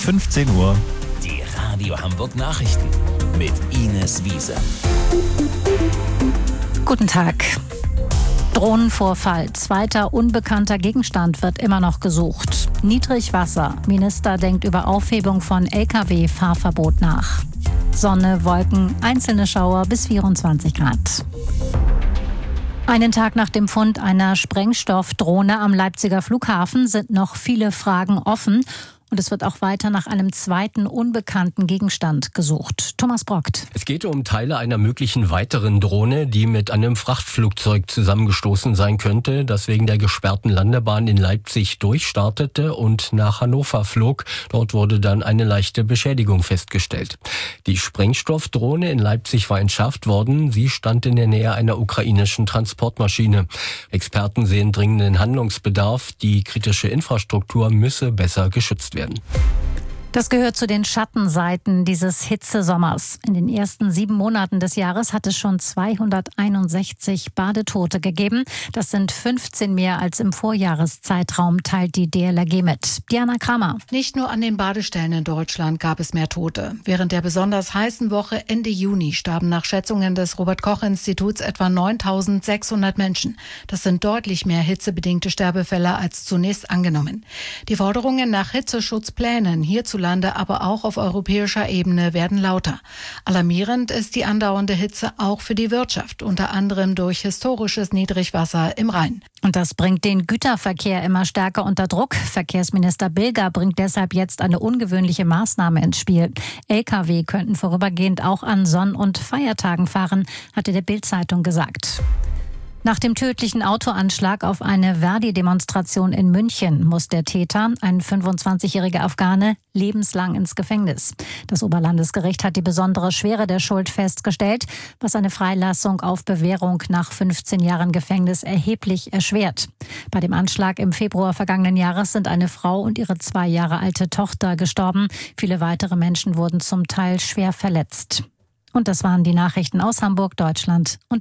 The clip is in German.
15 Uhr. Die Radio Hamburg Nachrichten mit Ines Wiese. Guten Tag. Drohnenvorfall. Zweiter unbekannter Gegenstand wird immer noch gesucht. Niedrigwasser. Minister denkt über Aufhebung von Lkw-Fahrverbot nach. Sonne, Wolken, einzelne Schauer bis 24 Grad. Einen Tag nach dem Fund einer Sprengstoffdrohne am Leipziger Flughafen sind noch viele Fragen offen. Und es wird auch weiter nach einem zweiten unbekannten Gegenstand gesucht. Thomas Brockt. Es geht um Teile einer möglichen weiteren Drohne, die mit einem Frachtflugzeug zusammengestoßen sein könnte, das wegen der gesperrten Landebahn in Leipzig durchstartete und nach Hannover flog. Dort wurde dann eine leichte Beschädigung festgestellt. Die Sprengstoffdrohne in Leipzig war entschärft worden. Sie stand in der Nähe einer ukrainischen Transportmaschine. Experten sehen dringenden Handlungsbedarf. Die kritische Infrastruktur müsse besser geschützt werden. Das gehört zu den Schattenseiten dieses Hitzesommers. In den ersten 7 Monaten des Jahres hat es schon 261 Badetote gegeben. Das sind 15 mehr als im Vorjahreszeitraum, teilt die DLRG mit. Diana Kramer. Nicht nur an den Badestellen in Deutschland gab es mehr Tote. Während der besonders heißen Woche Ende Juni starben nach Schätzungen des Robert-Koch-Instituts etwa 9.600 Menschen. Das sind deutlich mehr hitzebedingte Sterbefälle als zunächst angenommen. Die Forderungen nach Hitzeschutzplänen hierzulande, aber auch auf europäischer Ebene werden lauter. Alarmierend ist die andauernde Hitze auch für die Wirtschaft, unter anderem durch historisches Niedrigwasser im Rhein. Und das bringt den Güterverkehr immer stärker unter Druck. Verkehrsminister Bilger bringt deshalb jetzt eine ungewöhnliche Maßnahme ins Spiel. Lkw könnten vorübergehend auch an Sonn- und Feiertagen fahren, hatte der Bild-Zeitung gesagt. Nach dem tödlichen Autoanschlag auf eine Verdi-Demonstration in München muss der Täter, ein 25-jähriger Afghane, lebenslang ins Gefängnis. Das Oberlandesgericht hat die besondere Schwere der Schuld festgestellt, was eine Freilassung auf Bewährung nach 15 Jahren Gefängnis erheblich erschwert. Bei dem Anschlag im Februar vergangenen Jahres sind eine Frau und ihre 2 Jahre alte Tochter gestorben. Viele weitere Menschen wurden zum Teil schwer verletzt. Und das waren die Nachrichten aus Hamburg, Deutschland und